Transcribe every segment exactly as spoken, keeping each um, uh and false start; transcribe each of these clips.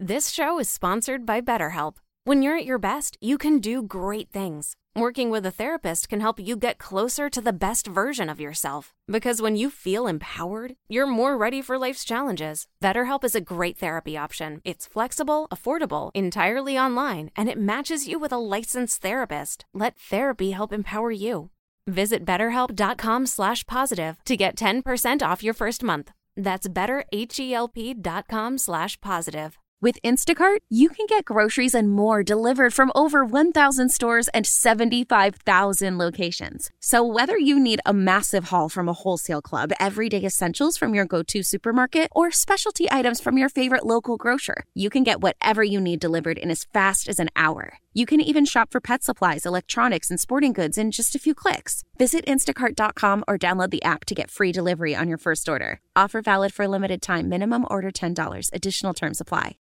This show is sponsored by BetterHelp. When you're at your best, you can do great things. Working with a therapist can help you get closer to the best version of yourself. Because when you feel empowered, you're more ready for life's challenges. BetterHelp is a great therapy option. It's flexible, affordable, entirely online, and it matches you with a licensed therapist. Let therapy help empower you. Visit betterhelp.com slash positive to get ten percent off your first month. That's betterhelp.com slash positive. With Instacart, you can get groceries and more delivered from over one thousand stores and seventy-five thousand locations. So whether you need a massive haul from a wholesale club, everyday essentials from your go-to supermarket, or specialty items from your favorite local grocer, you can get whatever you need delivered in as fast as an hour. You can even shop for pet supplies, electronics, and sporting goods in just a few clicks. Visit instacart dot com or download the app to get free delivery on your first order. Offer valid for a limited time. Minimum order ten dollars. Additional terms apply.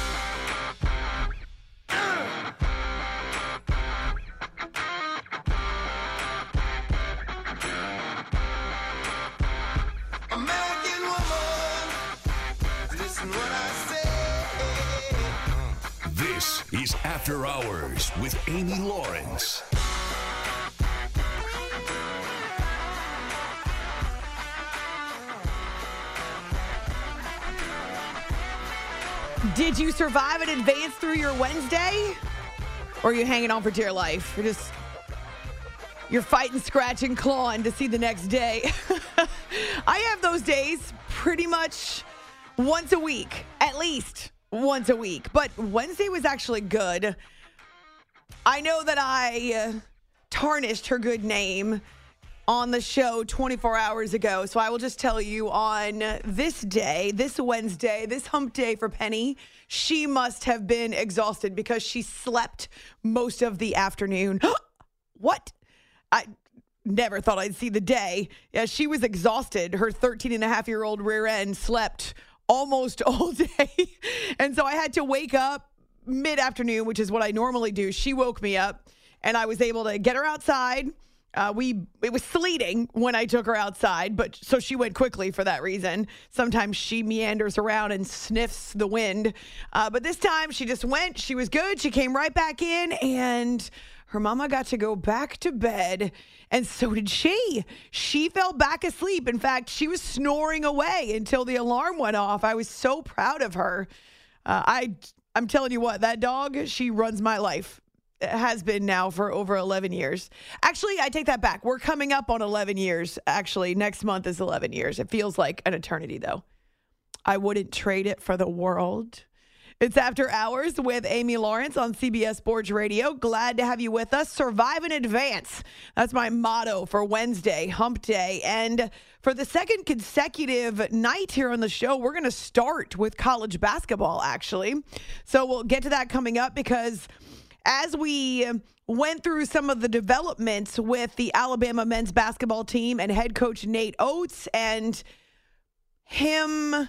American woman, listen what I say. This is After Hours with Amy Lawrence. Did you survive and advance through your Wednesday? Or are you hanging on for dear life? You're just, you're fighting, scratching, clawing to see the next day. I have those days pretty much once a week, at least once a week. But Wednesday was actually good. I know that I uh, tarnished her good name on the show twenty-four hours ago. So I will just tell you on this day, this Wednesday, this hump day for Penny, she must have been exhausted because she slept most of the afternoon. What? I never thought I'd see the day. Yeah, she was exhausted. Her thirteen and a half year old rear end slept almost all day. And so I had to wake up mid-afternoon, which is what I normally do. She woke me up and I was able to get her outside. Uh, we it was sleeting when I took her outside, but so she went quickly for that reason. Sometimes she meanders around and sniffs the wind. Uh, but this time she just went. She was good. She came right back in, and her mama got to go back to bed, and so did she. She fell back asleep. In fact, she was snoring away until the alarm went off. I was so proud of her. Uh, I, I'm telling you what, that dog, she runs my life. Has been now for over eleven years. Actually, I take that back. We're coming up on eleven years. Actually, next month is eleven years. It feels like an eternity, though. I wouldn't trade it for the world. It's After Hours with Amy Lawrence on C B S Sports Radio. Glad to have you with us. Survive in advance. That's my motto for Wednesday, hump day. And for the second consecutive night here on the show, we're going to start with college basketball, actually. So we'll get to that coming up because as we went through some of the developments with the Alabama men's basketball team and head coach Nate Oates and him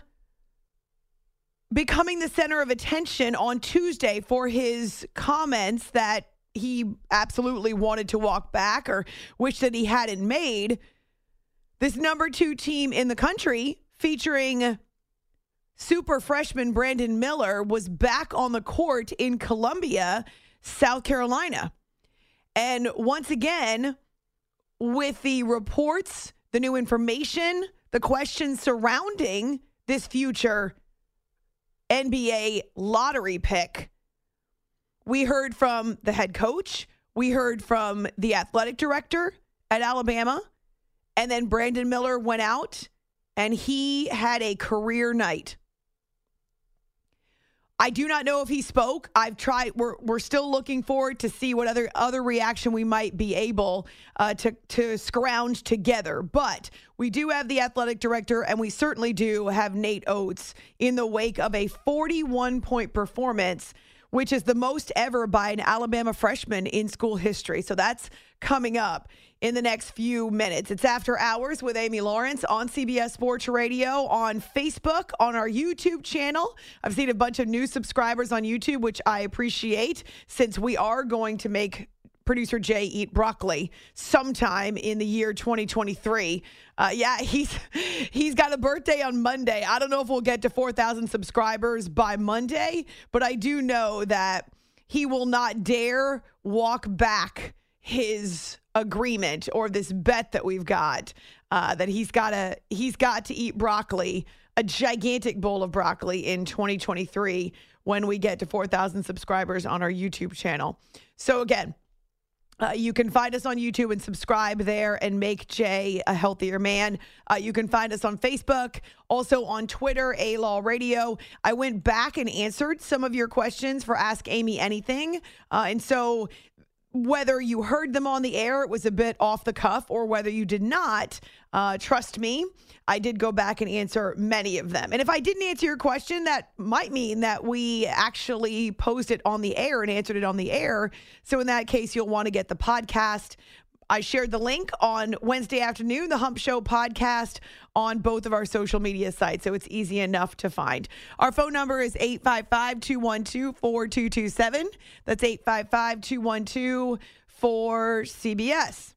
becoming the center of attention on Tuesday for his comments that he absolutely wanted to walk back or wish that he hadn't made, this number two team in the country featuring super freshman Brandon Miller was back on the court in Columbia, South Carolina. And once again, with the reports, the new information, the questions surrounding this future N B A lottery pick, we heard from the head coach, we heard from the athletic director at Alabama, and then Brandon Miller went out and he had a career night. I do not know if he spoke. I've tried. We're we're still looking forward to see what other other reaction we might be able uh, to to scrounge together. But we do have the athletic director, and we certainly do have Nate Oates in the wake of a forty-one point performance, which is the most ever by an Alabama freshman in school history. So that's coming up in the next few minutes. It's After Hours with Amy Lawrence on C B S Sports Radio, on Facebook, on our YouTube channel. I've seen a bunch of new subscribers on YouTube, which I appreciate, since we are going to make producer Jay eat broccoli sometime in the year twenty twenty-three. Uh, yeah, he's he's got a birthday on Monday. I don't know if we'll get to four thousand subscribers by Monday, but I do know that he will not dare walk back his agreement or this bet that we've got uh, that he's got to he's got to eat broccoli, a gigantic bowl of broccoli in twenty twenty-three when we get to four thousand subscribers on our YouTube channel. So again, Uh, you can find us on YouTube and subscribe there and make Jay a healthier man. Uh, you can find us on Facebook, also on Twitter, A-Law Radio. I went back and answered some of your questions for Ask Amy Anything. Uh, and so whether you heard them on the air, it was a bit off the cuff, or whether you did not, uh, trust me, I did go back and answer many of them. And if I didn't answer your question, that might mean that we actually posed it on the air and answered it on the air. So in that case, you'll want to get the podcast. I shared the link on Wednesday afternoon, the Hump Show podcast, on both of our social media sites, so it's easy enough to find. Our phone number is eight five five, two one two, four two two seven. That's eight five five, two one two, four C B S.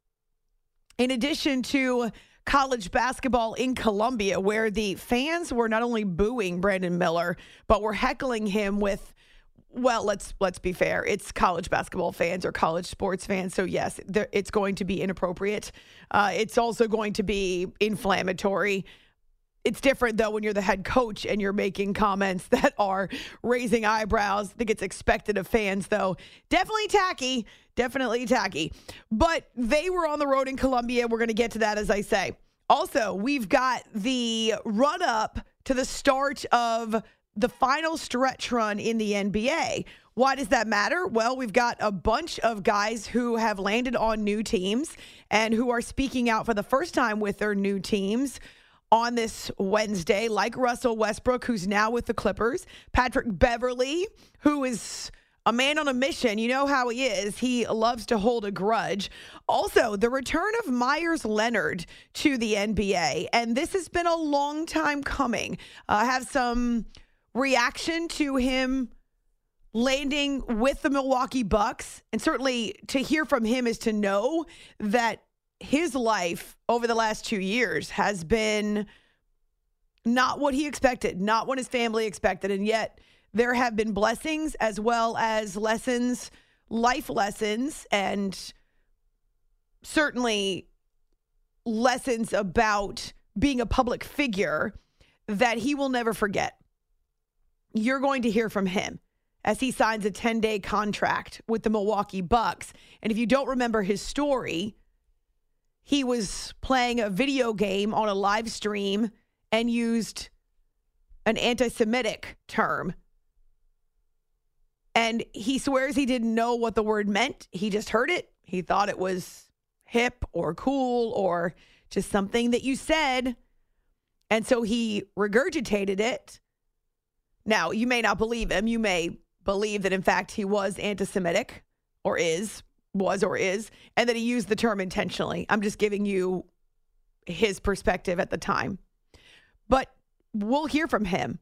In addition to college basketball in Columbia, where the fans were not only booing Brandon Miller, but were heckling him with, well, let's let's be fair. It's college basketball fans or college sports fans. So, yes, it's going to be inappropriate. Uh, it's also going to be inflammatory. It's different, though, when you're the head coach and you're making comments that are raising eyebrows. I think it's expected of fans, though. Definitely tacky. Definitely tacky. But they were on the road in Columbia. We're going to get to that, as I say. Also, we've got the run-up to the start of the final stretch run in the N B A. Why does that matter? Well, we've got a bunch of guys who have landed on new teams and who are speaking out for the first time with their new teams on this Wednesday, like Russell Westbrook, who's now with the Clippers, Patrick Beverley, who is a man on a mission. You know how he is. He loves to hold a grudge. Also, the return of Myers Leonard to the N B A, and this has been a long time coming. I uh, have some reaction to him landing with the Milwaukee Bucks, and certainly to hear from him is to know that his life over the last two years has been not what he expected, not what his family expected, and yet there have been blessings as well as lessons, life lessons, and certainly lessons about being a public figure that he will never forget. You're going to hear from him as he signs a ten-day contract with the Milwaukee Bucks. And if you don't remember his story, he was playing a video game on a live stream and used an anti-Semitic term. And he swears he didn't know what the word meant. He just heard it. He thought it was hip or cool or just something that you said. And so he regurgitated it. Now, you may not believe him. You may believe that, in fact, he was anti-Semitic or is, was or is, and that he used the term intentionally. I'm just giving you his perspective at the time. But we'll hear from him.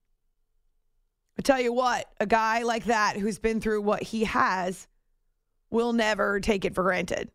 I tell you what, a guy like that who's been through what he has will never take it for granted.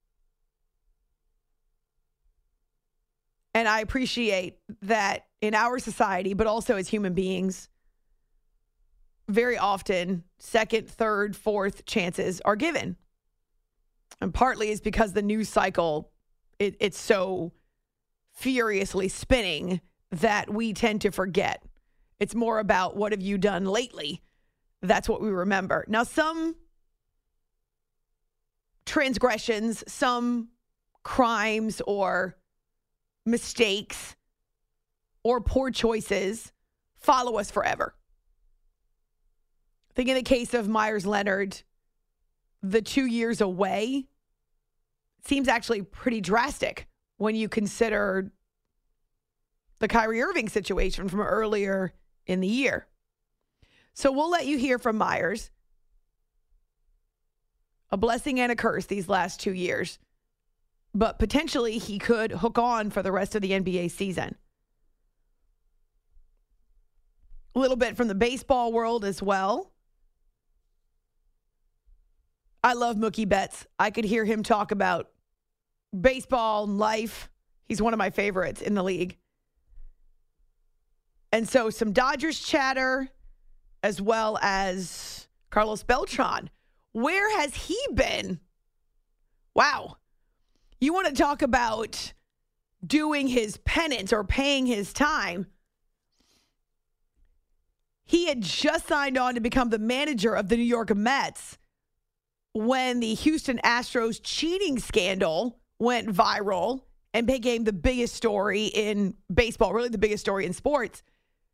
And I appreciate that in our society, but also as human beings, very often second, third, fourth chances are given. And partly is because the news cycle, it, it's so furiously spinning that we tend to forget. It's more about what have you done lately. That's what we remember. Now, some transgressions, some crimes or mistakes or poor choices follow us forever. I think in the case of Myers Leonard, the two years away seems actually pretty drastic when you consider the Kyrie Irving situation from earlier in the year. So we'll let you hear from Myers. A blessing and a curse these last two years. But potentially he could hook on for the rest of the N B A season. A little bit from the baseball world as well. I love Mookie Betts. I could hear him talk about baseball and life. He's one of my favorites in the league. And so some Dodgers chatter, as well as Carlos Beltran. Where has he been? Wow. You want to talk about doing his penance or paying his time? He had just signed on to become the manager of the New York Mets when the Houston Astros cheating scandal went viral and became the biggest story in baseball, really the biggest story in sports.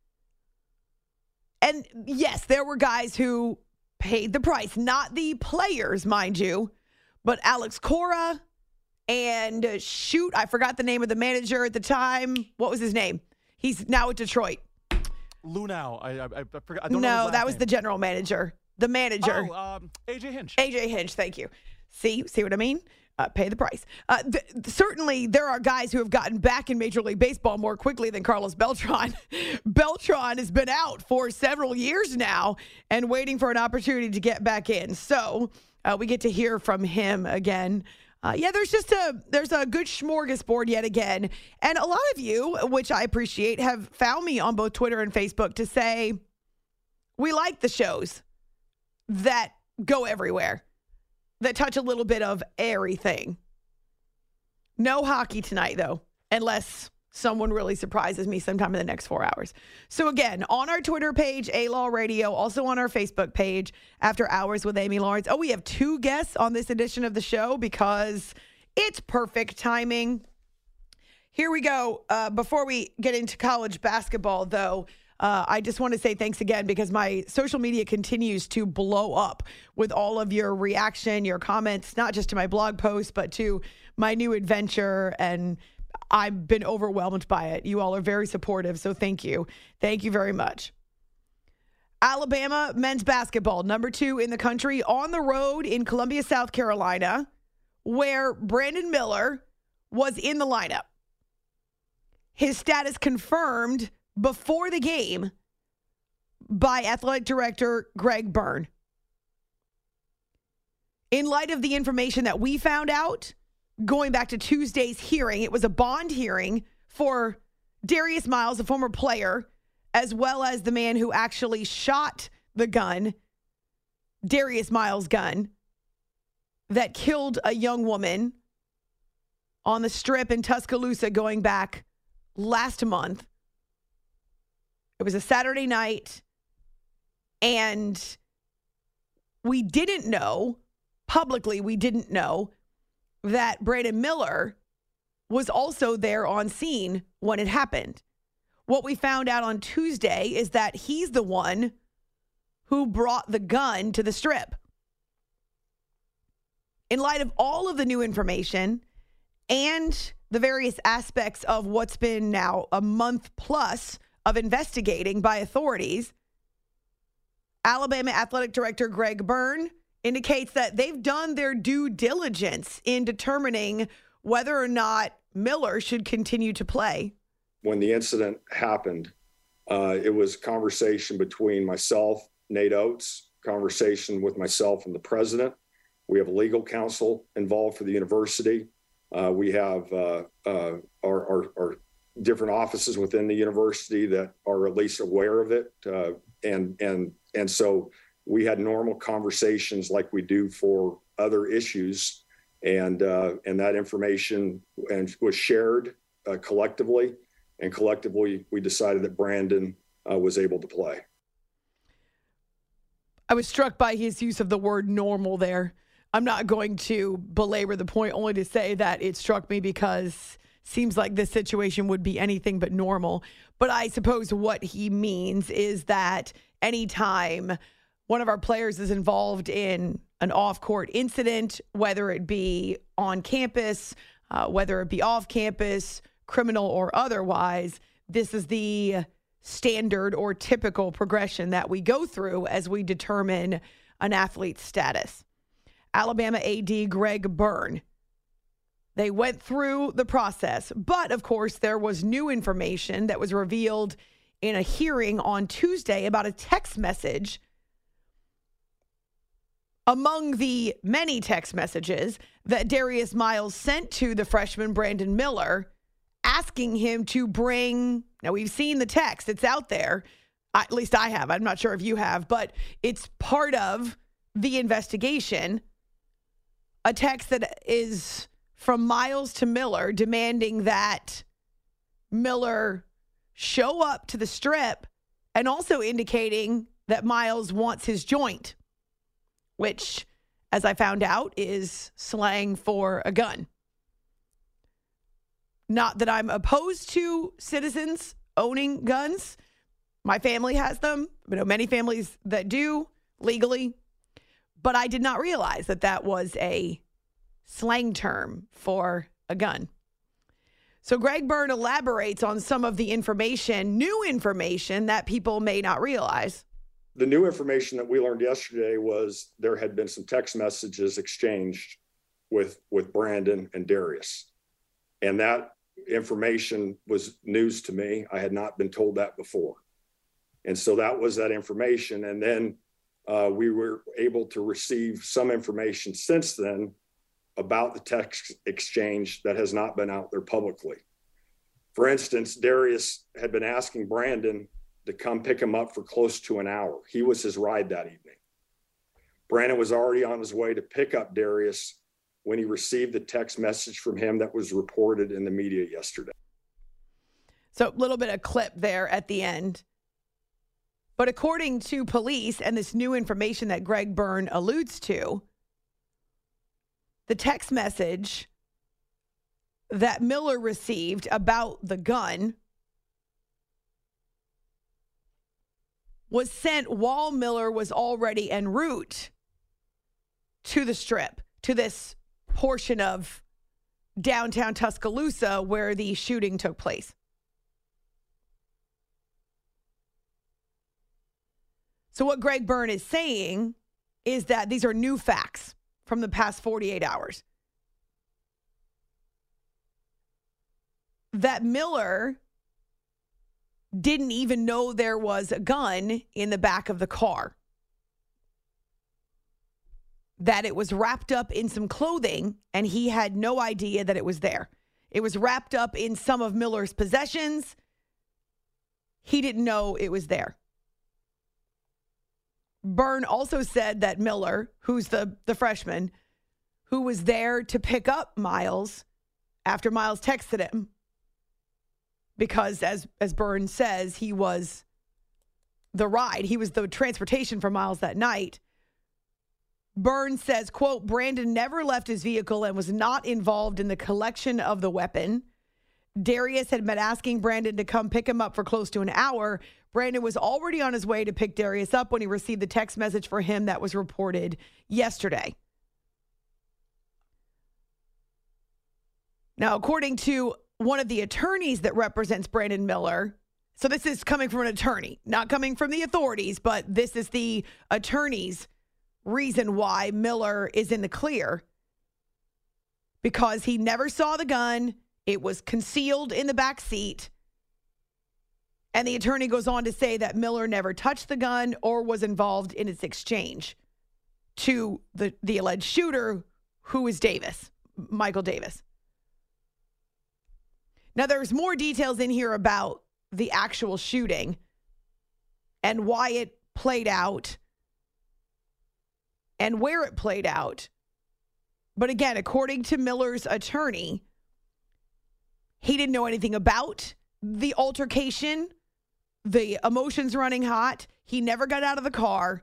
And yes, there were guys who paid the price, not the players, mind you, but Alex Cora and uh, shoot, I forgot the name of the manager at the time. What was his name? He's now at Detroit. Lunau. I, I, I forgot. I don't no, know his that last was name. the general manager. The manager. Oh, um, A J Hinch. A J Hinch, thank you. See, see what I mean? Uh, pay the price. Uh, th- certainly, there are guys who have gotten back in Major League Baseball more quickly than Carlos Beltran. Beltran has been out for several years now and waiting for an opportunity to get back in. So uh, we get to hear from him again. Uh, yeah, there's just a there's a good smorgasbord yet again. And a lot of you, which I appreciate, have found me on both Twitter and Facebook to say we like the shows that go everywhere, that touch a little bit of everything. No hockey tonight, though, unless someone really surprises me sometime in the next four hours. So again, on our Twitter page, A-Law Radio, also on our Facebook page, After Hours with Amy Lawrence. Oh, we have two guests on this edition of the show because it's perfect timing. Here we go. Uh, before we get into college basketball, though, Uh, I just want to say thanks again because my social media continues to blow up with all of your reaction, your comments, not just to my blog post, but to my new adventure. And I've been overwhelmed by it. You all are very supportive. So thank you. Thank you very much. Alabama men's basketball, number two in the country, on the road in Columbia, South Carolina, where Brandon Miller was in the lineup. His status confirmed before the game by athletic director Greg Byrne. In light of the information that we found out, going back to Tuesday's hearing, it was a bond hearing for Darius Miles, a former player, as well as the man who actually shot the gun, Darius Miles' gun, that killed a young woman on the Strip in Tuscaloosa going back last month. It was a Saturday night, and we didn't know, publicly we didn't know, that Brandon Miller was also there on scene when it happened. What we found out on Tuesday is that he's the one who brought the gun to the Strip. In light of all of the new information and the various aspects of what's been now a month plus of investigating by authorities, Alabama Athletic Director Greg Byrne indicates that they've done their due diligence in determining whether or not Miller should continue to play. When the incident happened, uh, it was a conversation between myself, Nate Oates, conversation with myself and the president. We have legal counsel involved for the university. Uh, we have uh, uh, our, our, our different offices within the university that are at least aware of it. Uh, and, and, and so we had normal conversations like we do for other issues. And, uh, and that information and was shared uh, collectively, and collectively we decided that Brandon uh, was able to play. I was struck by his use of the word normal there. I'm not going to belabor the point, only to say that it struck me because seems like this situation would be anything but normal. But I suppose what he means is that anytime one of our players is involved in an off-court incident, whether it be on campus, uh, whether it be off campus, criminal or otherwise, this is the standard or typical progression that we go through as we determine an athlete's status. Alabama A D Greg Byrne. They went through the process, but of course there was new information that was revealed in a hearing on Tuesday about a text message among the many text messages that Darius Miles sent to the freshman Brandon Miller, asking him to bring, now we've seen the text, it's out there, at least I have, I'm not sure if you have, but it's part of the investigation, a text that is from Miles to Miller demanding that Miller show up to the strip and also indicating that Miles wants his joint, which, as I found out, is slang for a gun. Not that I'm opposed to citizens owning guns. My family has them. I know many families that do legally. But I did not realize that that was a slang term for a gun. So Greg Byrne elaborates on some of the information, new information that people may not realize. The new information that we learned yesterday was there had been some text messages exchanged with, with Brandon and Darius. And that information was news to me. I had not been told that before. And so that was that information. And then uh, we were able to receive some information since then about the text exchange that has not been out there publicly. For instance, Darius had been asking Brandon to come pick him up for close to an hour. He was his ride that evening. Brandon was already on his way to pick up Darius when he received the text message from him that was reported in the media yesterday. So a little bit of clip there at the end. But according to police and this new information that Greg Byrne alludes to, the text message that Miller received about the gun was sent while Miller was already en route to the strip, to this portion of downtown Tuscaloosa where the shooting took place. So what Greg Byrne is saying is that these are new facts from the past forty-eight hours. That Miller didn't even know there was a gun in the back of the car. That it was wrapped up in some clothing and he had no idea that it was there. It was wrapped up in some of Miller's possessions. He didn't know it was there. Byrne also said that Miller, who's the, the freshman, who was there to pick up Miles after Miles texted him, because as, as Byrne says, he was the ride. He was the transportation for Miles that night. Byrne says, quote, Brandon never left his vehicle and was not involved in the collection of the weapon. Darius had been asking Brandon to come pick him up for close to an hour. Brandon was already on his way to pick Darius up when he received the text message for him that was reported yesterday. Now, according to one of the attorneys that represents Brandon Miller, so this is coming from an attorney, not coming from the authorities, but this is the attorney's reason why Miller is in the clear. Because he never saw the gun. It was concealed in the back seat. And the attorney goes on to say that Miller never touched the gun or was involved in its exchange to the, the alleged shooter, who is Davis, Michael Davis. Now, there's more details in here about the actual shooting and why it played out and where it played out. But again, according to Miller's attorney, he didn't know anything about the altercation, the emotions running hot. He never got out of the car.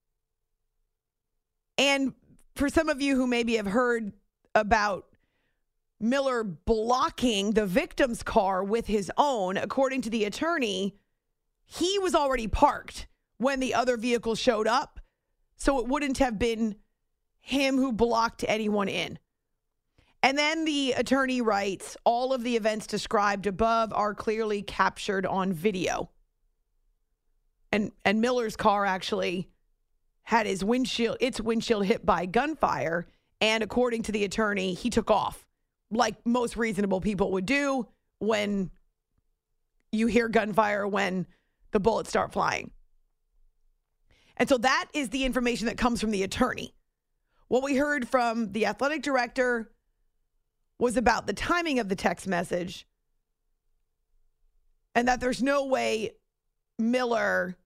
And for some of you who maybe have heard about Miller blocking the victim's car with his own, according to the attorney, he was already parked when the other vehicle showed up. So it wouldn't have been him who blocked anyone in. And then the attorney writes, all of the events described above are clearly captured on video. And and Miller's car actually had his windshield, its windshield hit by gunfire. And according to the attorney, he took off like most reasonable people would do when you hear gunfire, when the bullets start flying. And so that is the information that comes from the attorney. What we heard from the athletic director was about the timing of the text message and that there's no way Miller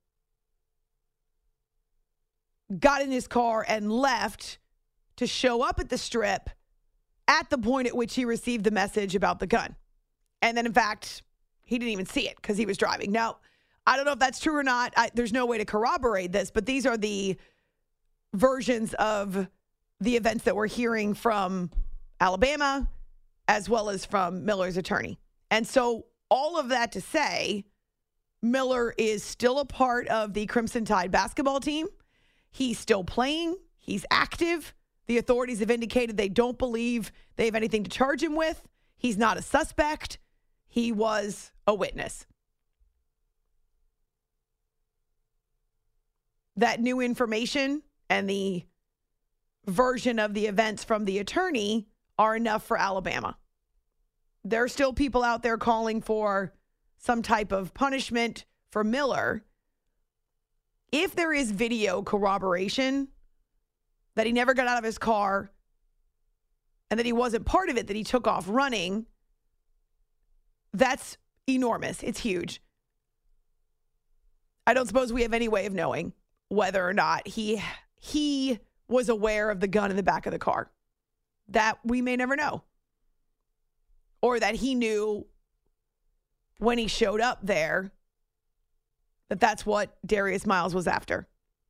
got in his car and left to show up at the strip at the point at which he received the message about the gun. And then, in fact, he didn't even see it because he was driving. Now, I don't know if that's true or not. I, there's no way to corroborate this, but these are the versions of the events that we're hearing from Alabama as well as from Miller's attorney. And so all of that to say, Miller is still a part of the Crimson Tide basketball team. He's still playing. He's active. The authorities have indicated they don't believe they have anything to charge him with. He's not a suspect. He was a witness. That new information and the version of the events from the attorney are enough for Alabama. There are still people out there calling for some type of punishment for Miller. If there is video corroboration that he never got out of his car and that he wasn't part of it, that he took off running, that's enormous. It's huge. I don't suppose we have any way of knowing whether or not he he was aware of the gun in the back of the car. That we may never know. Or that he knew when he showed up there that that's what Darius Miles was after.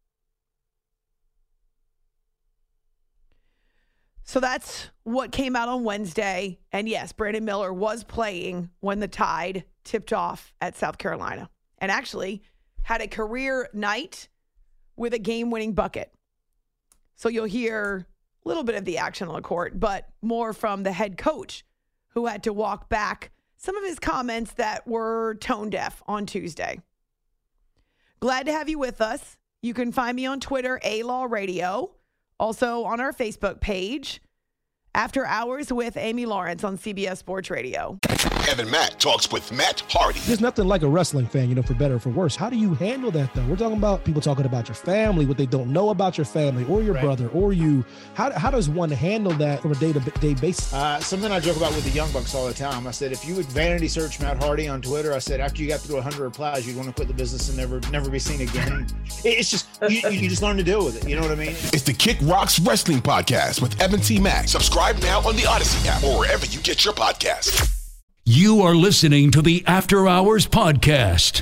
So that's what came out on Wednesday. And yes, Brandon Miller was playing when the Tide tipped off at South Carolina. And actually had a career night with a game-winning bucket. So you'll hear a little bit of the action on the court, but more from the head coach who had to walk back some of his comments that were tone deaf on Tuesday. Glad to have you with us. You can find me on Twitter, A-Law Radio. Also on our Facebook page, After Hours with Amy Lawrence on C B S Sports Radio. Kevin Mack talks with Matt Hardy. There's nothing like a wrestling fan, you know, for better or for worse. How do you handle that, though? We're talking about people talking about your family, what they don't know about your family or your right. brother or you. How how does one handle that from a day-to-day basis? Uh, something I joke about with the Young Bucks all the time. I said, if you would vanity search Matt Hardy on Twitter, I said, after you got through one hundred replies, you'd want to quit the business and never never be seen again. It's just, you, you just learn to deal with it. You know what I mean? It's the Kick Rocks Wrestling Podcast with Evan T. Mack. Subscribe now on the Odyssey app or wherever you get your podcasts. You are listening to the After Hours Podcast.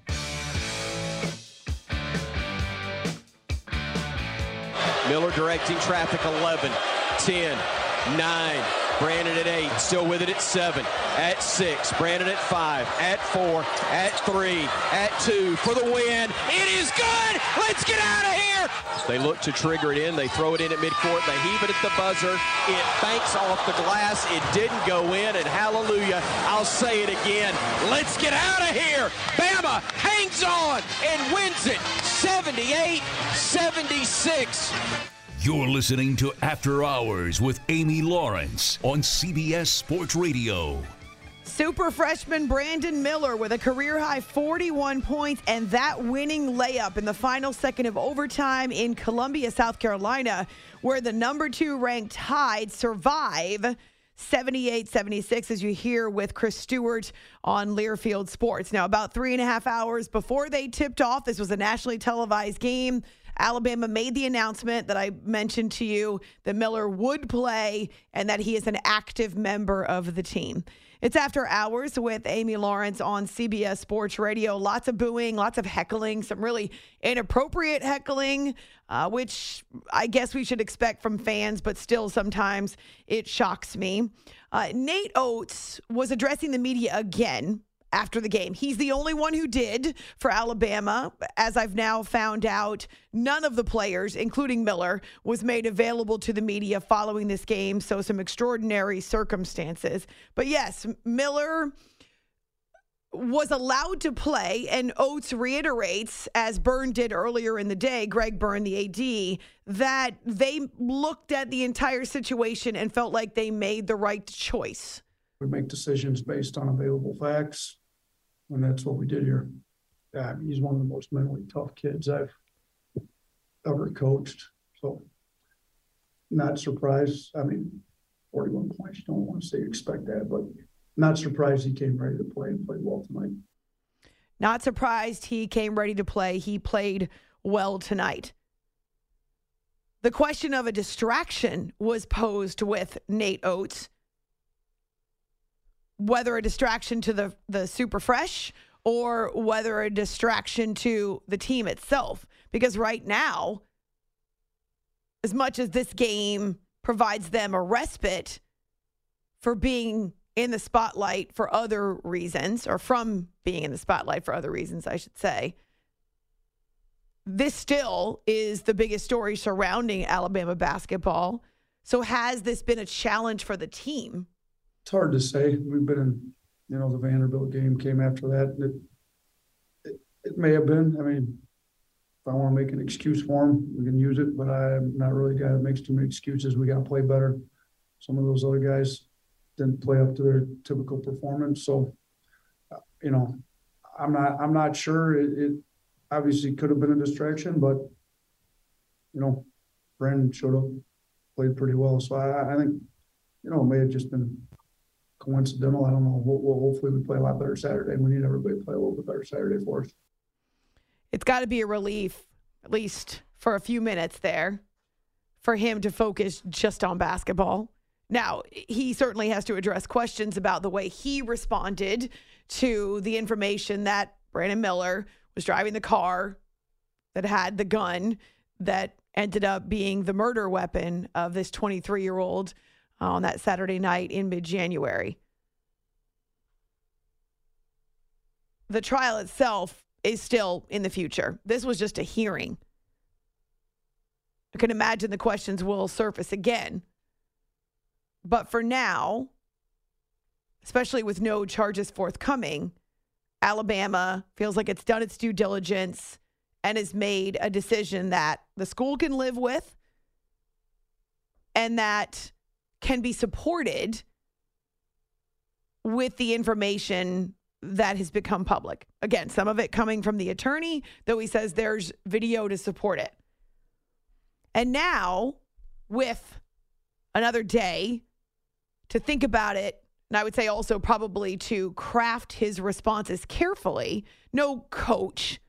Miller directing traffic, eleven, ten, nine. Brandon at eight, still with it at seven, at six, Brandon at five, at four, at three, at two for the win. It is good. Let's get out of here. They look to trigger it in. They throw it in at midcourt. They heave it at the buzzer. It banks off the glass. It didn't go in, and hallelujah, I'll say it again. Let's get out of here. Bama hangs on and wins it seventy-eight seventy-six. You're listening to After Hours with Amy Lawrence on C B S Sports Radio. Super freshman Brandon Miller with a career-high forty-one points and that winning layup in the final second of overtime in Columbia, South Carolina, where the number two ranked Tide survive seventy-eight seventy-six, as you hear with Chris Stewart on Learfield Sports. Now, about three and a half hours before they tipped off, this was a nationally televised game. Alabama made the announcement that I mentioned to you that Miller would play and that he is an active member of the team. It's After Hours with Amy Lawrence on C B S Sports Radio. Lots of booing, lots of heckling, some really inappropriate heckling, uh, which I guess we should expect from fans, but still sometimes it shocks me. Uh, Nate Oates was addressing the media again after the game. He's the only one who did for Alabama. As I've now found out, none of the players, including Miller, was made available to the media following this game. So some extraordinary circumstances. But yes, Miller was allowed to play, and Oates reiterates, as Byrne did earlier in the day, Greg Byrne, the A D, that they looked at the entire situation and felt like they made the right choice. We make decisions based on available facts, and that's what we did here. Yeah, he's one of the most mentally tough kids I've ever coached. So not surprised. I mean, forty-one points, you don't want to say you expect that, but not surprised he came ready to play and played well tonight. Not surprised he came ready to play. He played well tonight. The question of a distraction was posed with Nate Oates. Whether a distraction to the, the Super Fresh or whether a distraction to the team itself. Because right now, as much as this game provides them a respite for being in the spotlight for other reasons, or from being in the spotlight for other reasons, I should say, this still is the biggest story surrounding Alabama basketball. So has this been a challenge for the team? It's hard to say. We've been in, you know, the Vanderbilt game came after that. It, it, it may have been. I mean, if I want to make an excuse for them, we can use it, but I'm not really a guy that makes too many excuses. We got to play better. Some of those other guys didn't play up to their typical performance. So, you know, I'm not, I'm not sure. It, it obviously could have been a distraction, but, you know, Brandon showed up, played pretty well. So I, I think, you know, it may have just been coincidental. I don't know. We'll, we'll hopefully we play a lot better Saturday. We need everybody to play a little bit better Saturday for us. It's got to be a relief, at least for a few minutes there, for him to focus just on basketball. Now, he certainly has to address questions about the way he responded to the information that Brandon Miller was driving the car that had the gun that ended up being the murder weapon of this twenty-three-year-old on that Saturday night in mid-January. The trial itself is still in the future. This was just a hearing. I can imagine the questions will surface again. But for now, especially with no charges forthcoming, Alabama feels like it's done its due diligence and has made a decision that the school can live with and that can be supported with the information that has become public. Again, some of it coming from the attorney, though he says there's video to support it. And now, with another day to think about it, and I would say also probably to craft his responses carefully, no coach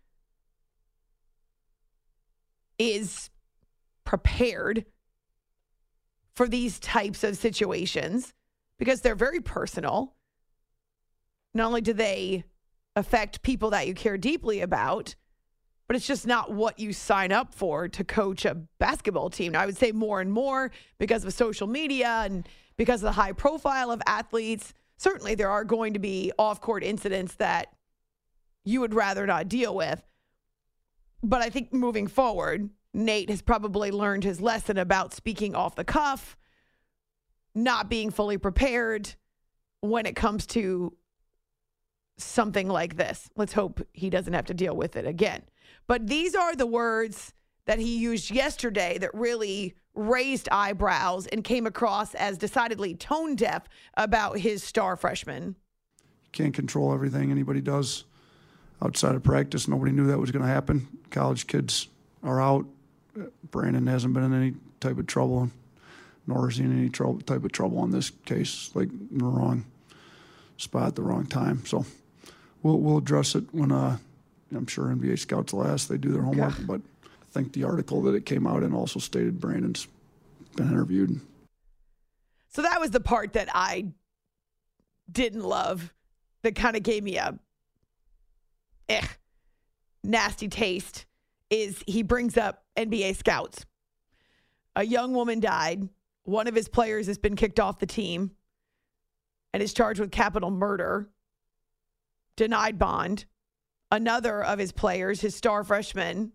is prepared for these types of situations because they're very personal. Not only do they affect people that you care deeply about, but it's just not what you sign up for to coach a basketball team. Now, I would say more and more because of social media and because of the high profile of athletes. Certainly there are going to be off-court incidents that you would rather not deal with. But I think moving forward, Nate has probably learned his lesson about speaking off the cuff, not being fully prepared when it comes to something like this. Let's hope he doesn't have to deal with it again. But these are the words that he used yesterday that really raised eyebrows and came across as decidedly tone deaf about his star freshman. You can't control everything anybody does outside of practice. Nobody knew that was going to happen. College kids are out. Brandon hasn't been in any type of trouble, nor is he in any trouble, type of trouble in this case, like in the wrong spot at the wrong time. So we'll we'll address it when uh, I'm sure N B A scouts will ask. They do their homework, okay. But I think the article that it came out in also stated Brandon's been interviewed. So that was the part that I didn't love, that kind of gave me a eh, nasty taste, is he brings up N B A scouts. A young woman died. One of his players has been kicked off the team and is charged with capital murder, denied bond. Another of his players, his star freshman,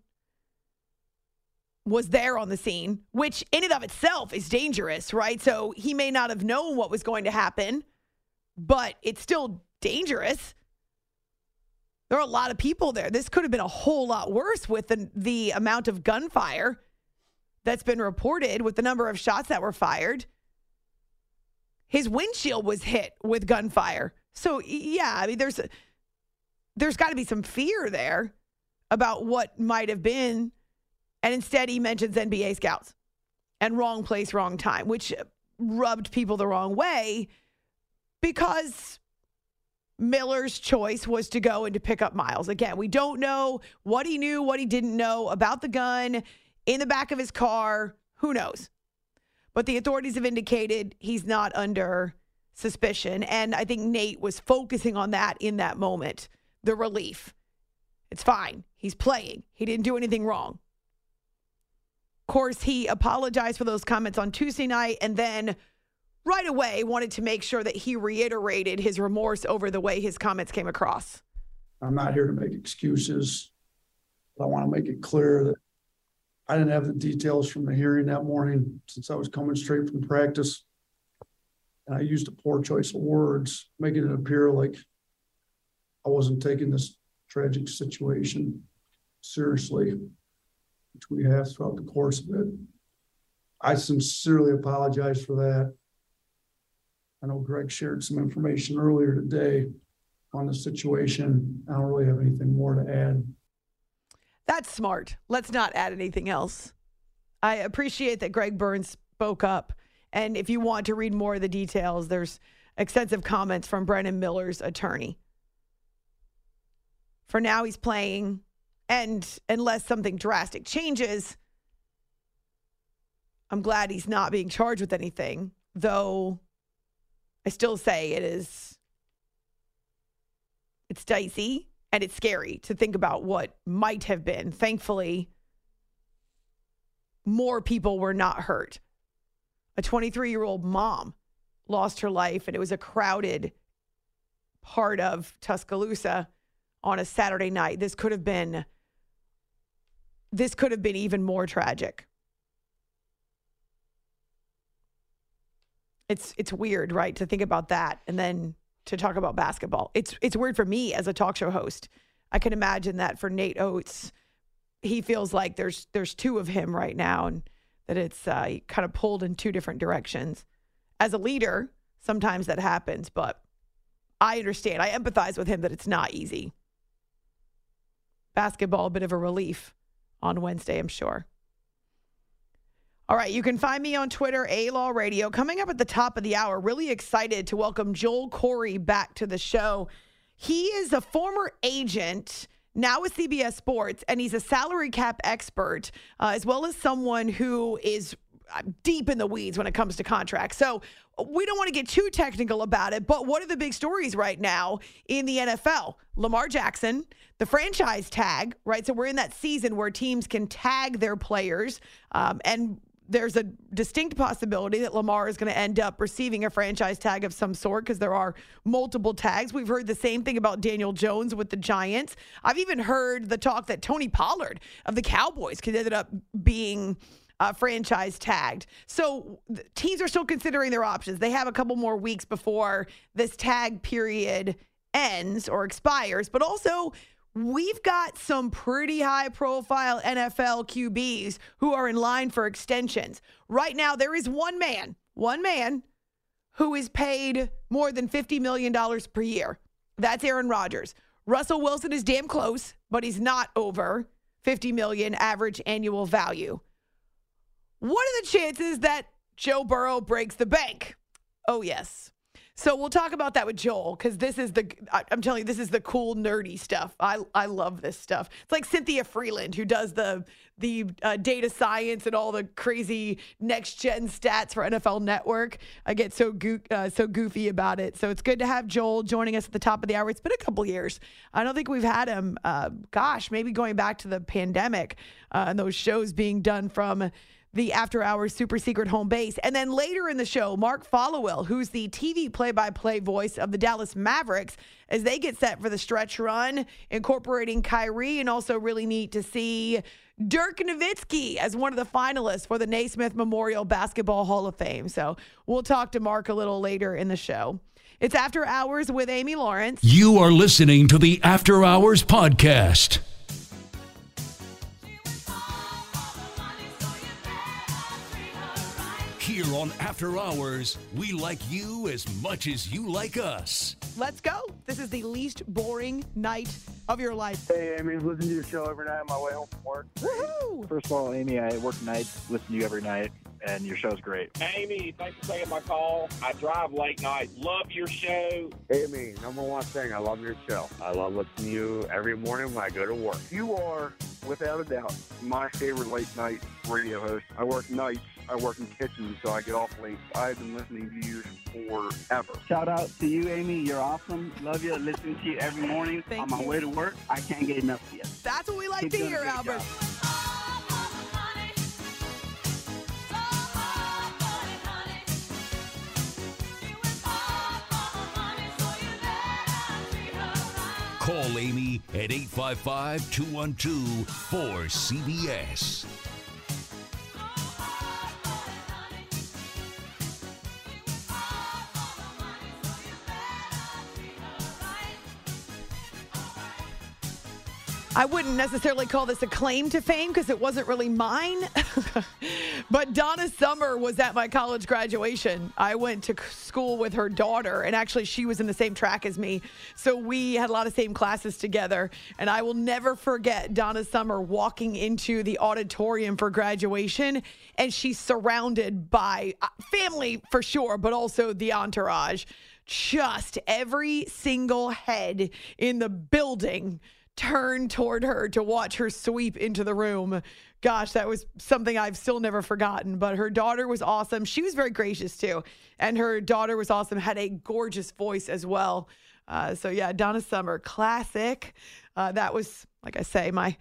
was there on the scene, which in and of itself is dangerous, right? So he may not have known what was going to happen, but it's still dangerous. There are a lot of people there. This could have been a whole lot worse with the, the amount of gunfire that's been reported, with the number of shots that were fired. His windshield was hit with gunfire. So, yeah, I mean, there's, there's got to be some fear there about what might have been. And instead, he mentions N B A scouts. and wrong place, wrong time, which rubbed people the wrong way because Miller's choice was to go and to pick up Miles. Again, we don't know what he knew, what he didn't know about the gun in the back of his car. Who knows? But the authorities have indicated he's not under suspicion. And I think Nate was focusing on that in that moment. The relief. It's fine. He's playing. He didn't do anything wrong. Of course, he apologized for those comments on Tuesday night and then right away wanted to make sure that he reiterated his remorse over the way his comments came across. I'm not here to make excuses, but I want to make it clear that I didn't have the details from the hearing that morning since I was coming straight from practice. And I used a poor choice of words, making it appear like I wasn't taking this tragic situation seriously, which we have throughout the course of it. I sincerely apologize for that. I know Greg shared some information earlier today on the situation. I don't really have anything more to add. That's smart. Let's not add anything else. I appreciate that Greg Burns spoke up. And if you want to read more of the details, there's extensive comments from Brennan Miller's attorney. For now, he's playing. And unless something drastic changes, I'm glad he's not being charged with anything. Though I still say it is, it's dicey and it's scary to think about what might have been. Thankfully, more people were not hurt. A twenty-three-year-old mom lost her life, and it was a crowded part of Tuscaloosa on a Saturday night. This could have been, this could have been even more tragic. It's it's weird, right, to think about that and then to talk about basketball. It's it's weird for me as a talk show host. I can imagine that for Nate Oates, he feels like there's there's two of him right now, and that it's uh, kind of pulled in two different directions. As a leader, sometimes that happens, but I understand. I empathize with him that it's not easy. Basketball, a bit of a relief on Wednesday, I'm sure. All right, you can find me on Twitter, A-Law Radio. Coming up at the top of the hour, really excited to welcome Joel Corry back to the show. He is a former agent, now with C B S Sports, and he's a salary cap expert, uh, as well as someone who is deep in the weeds when it comes to contracts. So we don't want to get too technical about it, but what are the big stories right now in the N F L? Lamar Jackson, the franchise tag, right? So we're in that season where teams can tag their players, um, and there's a distinct possibility that Lamar is going to end up receiving a franchise tag of some sort because there are multiple tags. We've heard the same thing about Daniel Jones with the Giants. I've even heard the talk that Tony Pollard of the Cowboys could end up being uh, franchise tagged. So teams are still considering their options. They have a couple more weeks before this tag period ends or expires, but also we've got some pretty high-profile N F L Q Bs who are in line for extensions. Right now, there is one man, one man who is paid more than fifty million dollars per year. That's Aaron Rodgers. Russell Wilson is damn close, but he's not over fifty million dollars average annual value. What are the chances that Joe Burrow breaks the bank? Oh, yes. So we'll talk about that with Joel, because this is the, I'm telling you, this is the cool, nerdy stuff. I I love this stuff. It's like Cynthia Freeland, who does the the uh, data science and all the crazy next-gen stats for N F L Network. I get so go- uh, so goofy about it. So it's good to have Joel joining us at the top of the hour. It's been a couple years. I don't think we've had him, uh, gosh, maybe going back to the pandemic uh, and those shows being done from the After Hours Super Secret Home Base. And then later in the show, Mark Followell, who's the T V play-by-play voice of the Dallas Mavericks, as they get set for the stretch run, incorporating Kyrie, and also really neat to see Dirk Nowitzki as one of the finalists for the Naismith Memorial Basketball Hall of Fame. So we'll talk to Mark a little later in the show. It's After Hours with Amy Lawrence. You are listening to the After Hours Podcast. Here on After Hours, we like you as much as you like us. Let's go. This is the least boring night of your life. Hey, Amy, listen to your show every night on my way home from work. Woohoo! First of all, Amy, I work nights, listen to you every night. and your show's great. Amy, thanks for taking my call. I drive late night. Love your show. Amy, number one thing, I love your show. I love listening to you every morning when I go to work. You are, without a doubt, my favorite late night radio host. I work nights. I work in kitchens, so I get off late. I've been listening to you forever. Shout out to you, Amy. You're awesome. Love you. Listening to you every morning Thank on my you. way to work. I can't get enough of you. That's what we like Keep to doing a hear, great Albert. job. Call Amy at eight five five, two one two, four C B S. I wouldn't necessarily call this a claim to fame because it wasn't really mine. But Donna Summer was at my college graduation. I went to school with her daughter, and actually she was in the same track as me. So we had a lot of same classes together. And I will never forget Donna Summer walking into the auditorium for graduation, and she's surrounded by family for sure, but also the entourage. Just every single head in the building turned toward her to watch her sweep into the room. Gosh, that was something I've still never forgotten. But her daughter was awesome. She was very gracious too. And her daughter was awesome, had a gorgeous voice as well. Uh, so yeah, Donna Summer, classic. Uh, that was, like I say, my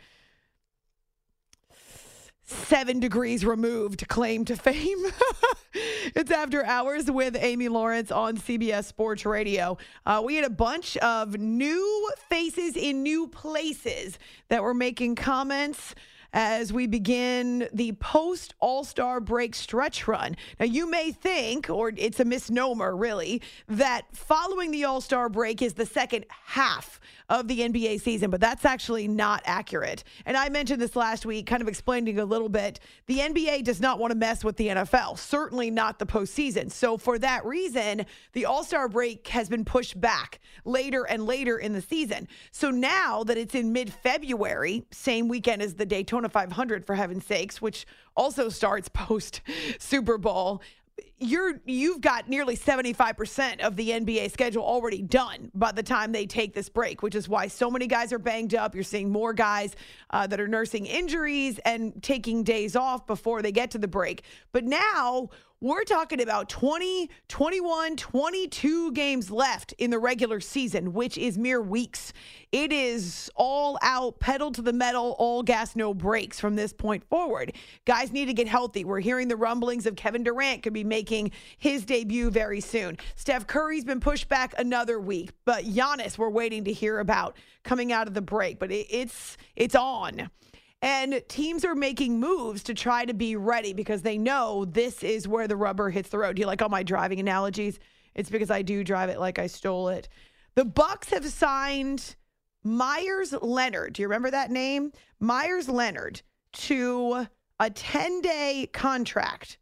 seven degrees removed claim to fame. It's After Hours with Amy Lawrence on C B S Sports Radio. Uh, we had a bunch of new faces in new places that were making comments as we begin the post All-Star break stretch run. Now, you may think, or it's a misnomer really, that following the All-Star break is the second half of the N B A season, but that's actually not accurate. And I mentioned this last week, kind of explaining a little bit. The N B A does not want to mess with the N F L, certainly not the postseason. So for that reason, the All-Star break has been pushed back later and later in the season. So now that it's in mid-February, same weekend as the Daytona five hundred, for heaven's sakes, which also starts post Super Bowl, you're you've got nearly seventy-five percent of the N B A schedule already done by the time they take this break, which is why so many guys are banged up. You're seeing more guys uh, that are nursing injuries and taking days off before they get to the break. But now we're talking about twenty, twenty-one, twenty-two games left in the regular season, which is mere weeks. It is all out, pedal to the metal, all gas, no brakes from this point forward. Guys need to get healthy. We're hearing the rumblings of Kevin Durant could be making his debut very soon. Steph Curry's been pushed back another week, but Giannis we're waiting to hear about coming out of the break. But it, it's it's on. And teams are making moves to try to be ready because they know this is where the rubber hits the road. Do you like all my driving analogies? It's because I do drive it like I stole it. The Bucks have signed Myers Leonard. Do you remember that name? Myers Leonard to a ten-day contract.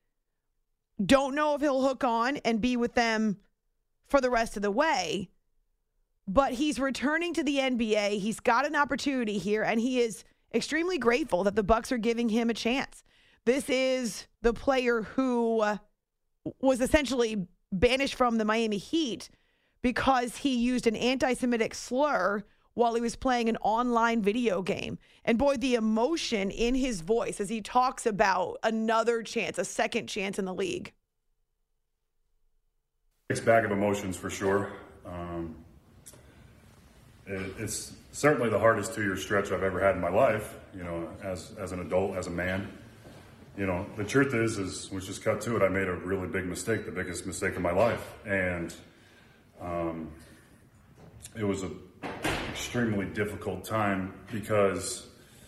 Don't know if he'll hook on and be with them for the rest of the way, but he's returning to the N B A. He's got an opportunity here, and he is extremely grateful that the Bucks are giving him a chance. This is the player who uh, was essentially banished from the Miami Heat because he used an anti-Semitic slur while he was playing an online video game. And boy, the emotion in his voice as he talks about another chance, a second chance in the league. Mixed bag of emotions for sure. Um, it, it's certainly the hardest two-year stretch I've ever had in my life, you know, as as an adult, as a man. You know, the truth is, is let's just cut to it. I made a really big mistake, the biggest mistake of my life. And um, it was an extremely difficult time because,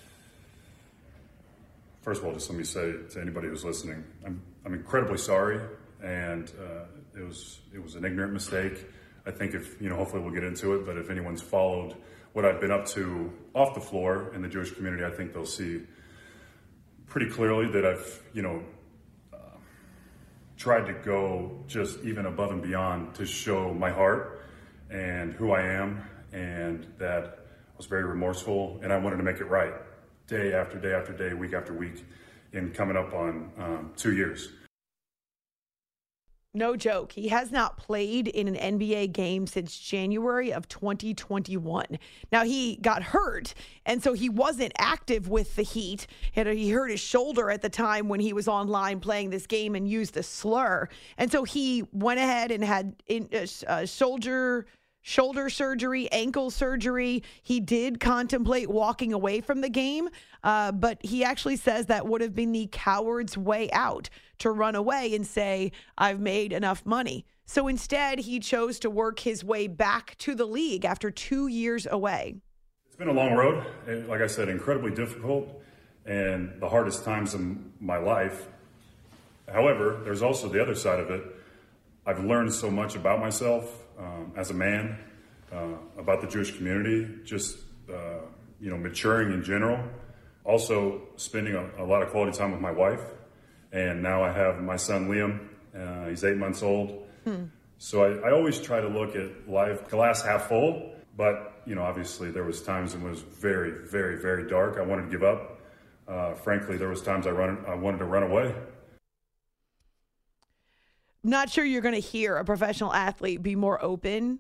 first of all, just let me say to anybody who's listening, I'm I'm incredibly sorry. And uh, it was it was an ignorant mistake. I think if, you know, hopefully we'll get into it, but if anyone's followed what I've been up to off the floor in the Jewish community, I think they'll see pretty clearly that I've, you know, uh, tried to go just even above and beyond to show my heart and who I am, and that I was very remorseful and I wanted to make it right day after day after day, week after week, in coming up on um, two years. No joke. He has not played in an N B A game since January of twenty twenty-one. Now, he got hurt, and so he wasn't active with the Heat. He hurt his shoulder at the time when he was online playing this game and used the slur. And so he went ahead and had in, uh, uh, shoulder shoulder surgery, ankle surgery. He did contemplate walking away from the game, uh, but he actually says that would have been the coward's way out, to run away and say, I've made enough money. So instead, he chose to work his way back to the league after two years away. It's been a long road. Like I said, incredibly difficult and the hardest times in my life. However, there's also the other side of it. I've learned so much about myself um, as a man, uh, about the Jewish community, just, uh, you know, maturing in general. Also spending a, a lot of quality time with my wife. And now I have my son, Liam. Uh, he's eight months old. Hmm. So I, I always try to look at life glass half full. But, you know, obviously there was times when it was very, very, very dark. I wanted to give up. Uh, frankly, there was times I, run, I wanted to run away. Not sure you're going to hear a professional athlete be more open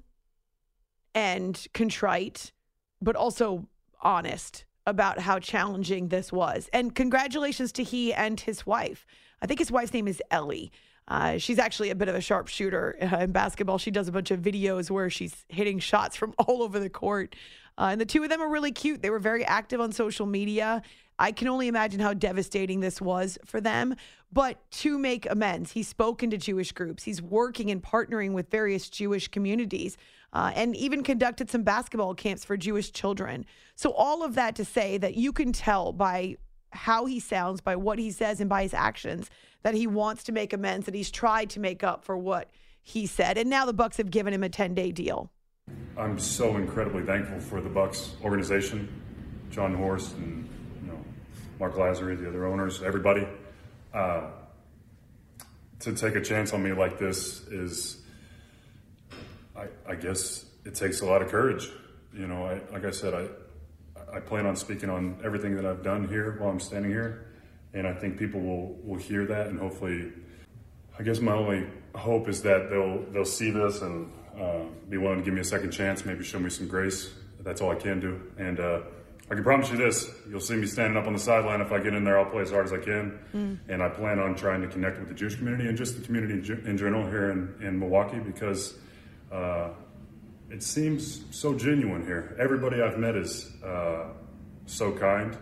and contrite, but also honest about how challenging this was. And congratulations to he and his wife. I think his wife's name is Ellie. Uh, she's actually a bit of a sharpshooter uh, in basketball. She does a bunch of videos where she's hitting shots from all over the court. Uh, and the two of them are really cute. They were very active on social media. I can only imagine how devastating this was for them. But to make amends, he's spoken to Jewish groups. He's working and partnering with various Jewish communities uh, and even conducted some basketball camps for Jewish children. So all of that to say that you can tell by how he sounds, by what he says, and by his actions that he wants to make amends, that he's tried to make up for what he said. And now the Bucks have given him a ten-day deal. I'm so incredibly thankful for the Bucks organization, John Horst and you know Mark Lazary, the other owners, everybody. Uh, to take a chance on me like this is, I, I guess, it takes a lot of courage. You know, I, like I said, I I plan on speaking on everything that I've done here while I'm standing here, and I think people will, will hear that, and hopefully, I guess my only hope is that they'll they'll see this and uh, be willing to give me a second chance, maybe show me some grace. That's all I can do, and uh, I can promise you this: you'll see me standing up on the sideline. If I get in there, I'll play as hard as I can, mm. and I plan on trying to connect with the Jewish community and just the community in general here in, in Milwaukee, because uh, it seems so genuine here. Everybody I've met is uh, so kind.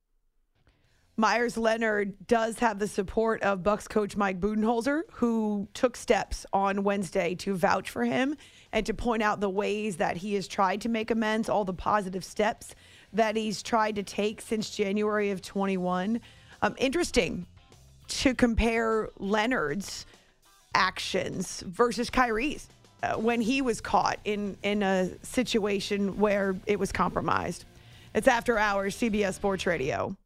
Meyers Leonard does have the support of Bucks coach Mike Budenholzer, who took steps on Wednesday to vouch for him and to point out the ways that he has tried to make amends, all the positive steps that he's tried to take since January of twenty-one. Um, interesting to compare Leonard's actions versus Kyrie's uh, when he was caught in, in a situation where it was compromised. It's After Hours, C B S Sports Radio.